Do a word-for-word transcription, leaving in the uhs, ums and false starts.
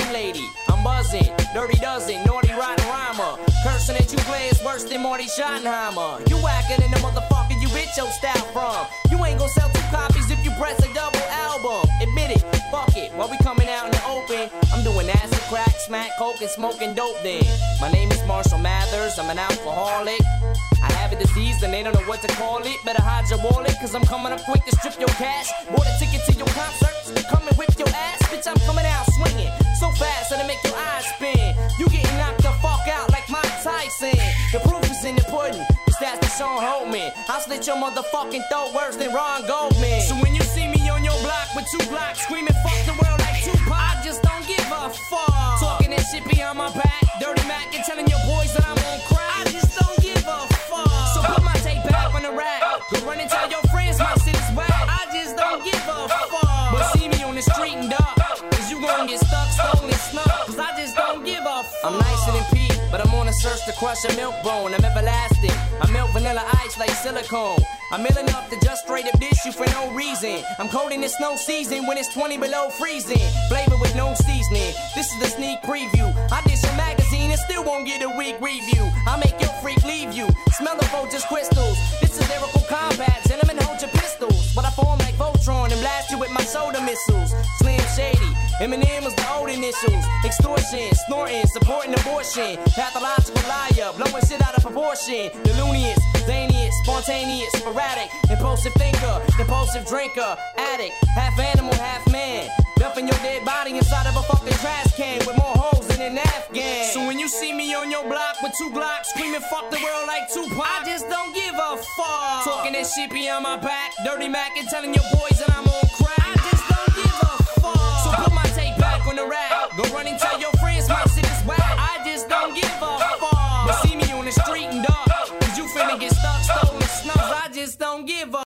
Slim lady, I'm buzzing, dirty dozen, naughty rotten rhymer. Cursing at you players worse than Marty Schottenheimer. You whacking in the motherfucker you bitch your style from. You ain't gon' sell two copies if you press a double album. Admit it, fuck it, while we coming out in the open. I'm doing acid, crack, smack, coke, and smoking dope then. My name is Marshall Mathers, I'm an alcoholic. I have a disease and they don't know what to call it. Better hide your wallet, cause I'm coming up quick to strip your cash. Bought a ticket to your concerts, come and whip your ass. Bitch, I'm coming out swinging so fast that I make your eyes spin. You getting knocked the fuck out like Mike Tyson. The proof is in the pudding, the stats to Sean Holtman. I'll slit your motherfucking throat worse than Ron Goldman. So when you see me on your block with two blocks screaming fuck the world like Tupac, I just don't give a fuck. Talking that shit behind my back, Dirty Mac, and telling your boys that I'm on crack. I just don't give a fuck. So put my tape back on the rack. Go run and tell your friends my shit is whack. I just don't give a fuck. But see me on the street and duck, cause you gon' get stuck, stolen, snuck. Cause I just don't give a fuck. I'm nicer than Pete, but I'm on a search to crush a milk bone. I'm everlasting. I melt vanilla ice like silicone. I'm ill enough to just straight up dish you for no reason. I'm cold in the snow season when it's twenty below freezing. Flavor with no seasoning. This is the sneak preview. I dish a magazine and still won't get a weak review. I make your freak leave you. Smell the Folgers crystals. This is lyrical combat. Gentlemen, hold your pistols. But I form like Voltron and blast you with my soda missiles. Slim Shady. Eminem was the old initials. Extortion, snorting, supporting abortion. Pathological liar, blowing shit out of proportion. Delunious, zanious, spontaneous, sporadic, impulsive thinker, impulsive drinker, addict, half animal, half man. Dumping your dead body inside of a fucking trash can with more holes than an Afghan. So when you see me on your block with two Glocks screaming fuck the world like Tupac, I just don't give a fuck. Talking that shit behind my back, Dirty Mac, and telling your boys that I'm